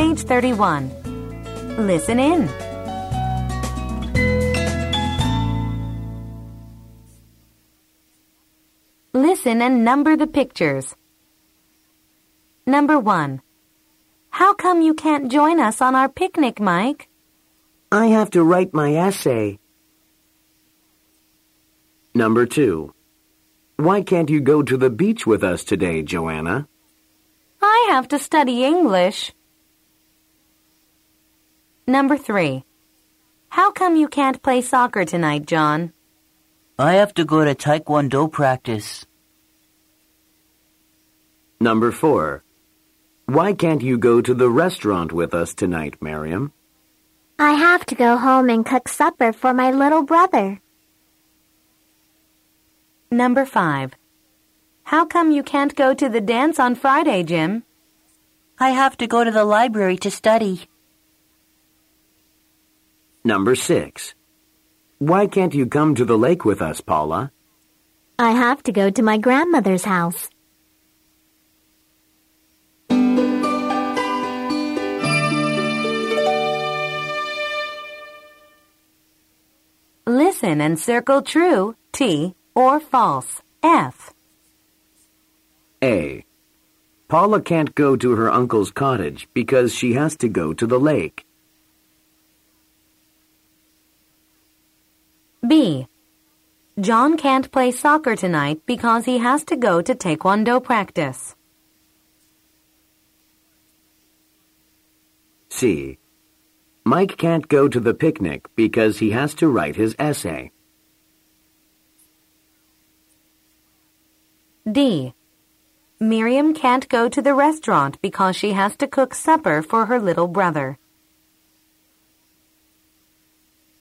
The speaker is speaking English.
Page 31. Listen in. Listen and number the pictures. Number 1. How come you can't join us on our picnic, Mike? I have to write my essay. Number 2. Why can't you go to the beach with us today, Joanna? I have to study English. Number 3. How come you can't play soccer tonight, John? I have to go to Taekwondo practice. Number 4. Why can't you go to the restaurant with us tonight, Miriam? I have to go home and cook supper for my little brother. Number 5. How come you can't go to the dance on Friday, Jim? I have to go to the library to study. Number 6. Why can't you come to the lake with us, Paula? I have to go to my grandmother's house. Listen and circle true, T, or false, F. A. Paula can't go to her uncle's cottage because she has to go to the lake. B. John can't play soccer tonight because he has to go to Taekwondo practice. C. Mike can't go to the picnic because he has to write his essay. D. Miriam can't go to the restaurant because she has to cook supper for her little brother.